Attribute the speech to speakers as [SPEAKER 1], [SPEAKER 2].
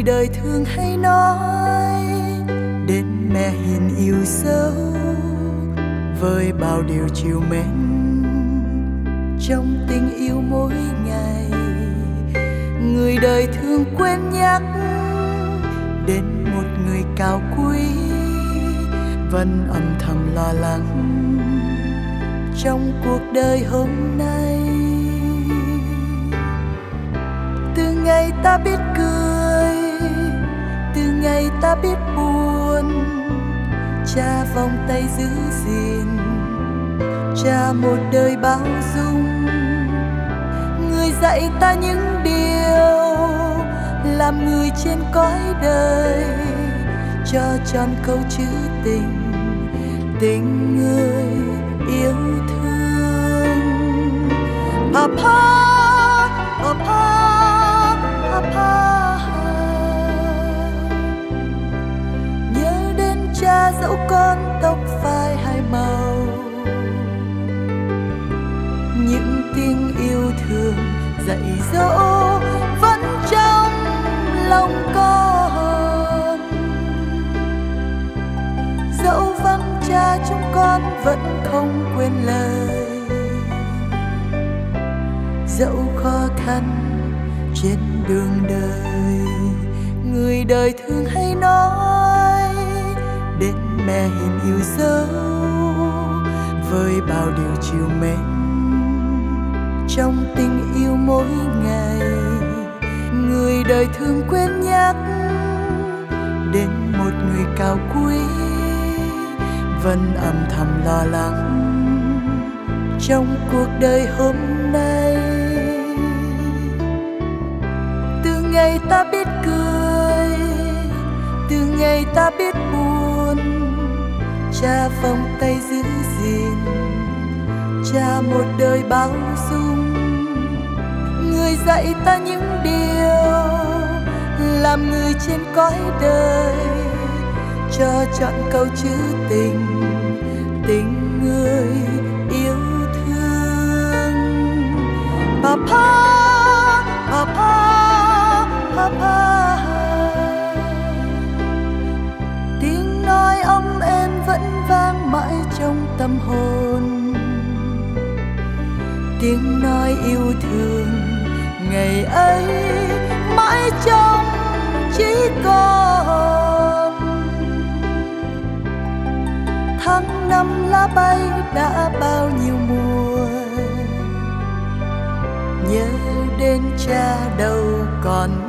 [SPEAKER 1] đời thường hay nói đến mẹ hiền yêu dấu với bao điều trìu mến trong tình yêu mỗi ngày. Người đời thường quên nhắc đến một người cao quý vẫn âm thầm lo lắng trong cuộc đời hôm nay. Từ ngày ta biết cười, từ ngày ta biết buồn, cha vòng tay giữ gìn, cha một đời bao dung. Người dạy ta những điều làm người trên cõi đời, cho tròn câu chữ tình, tình người yêu thương. Papa, Papa, Papa, nhớ đến cha dẫu con tóc phai hai màu, những tiếng yêu thương dạy dỗ vẫn trong lòng con. Dẫu vắng cha chúng con vẫn không quên lời, dẫu khó khăn trên đường đời. Người đời thường hay nói đến mẹ hiền yêu dấu với bao điều trìu mến trong tình yêu mỗi ngày. Người đời thường quên nhắc đến một người cao quý vẫn âm thầm lo lắng trong cuộc đời hôm nay. Từ ngày ta biết cười, từ ngày ta biết buồn, cha vòng tay giữ gìn, cha một đời bao dung. Người dạy ta những điều làm người trên cõi đời, cho trọn câu chữ tình, tình người yêu thương. Papa, Papa, Papa, tiếng nói ấm êm vẫn vang mãi trong tâm hồn, tiếng nói yêu thương ngày ấy mãi trong chỉ còn. Tháng năm lá bay đã bao nhiêu mùa, nhớ đến cha đâu còn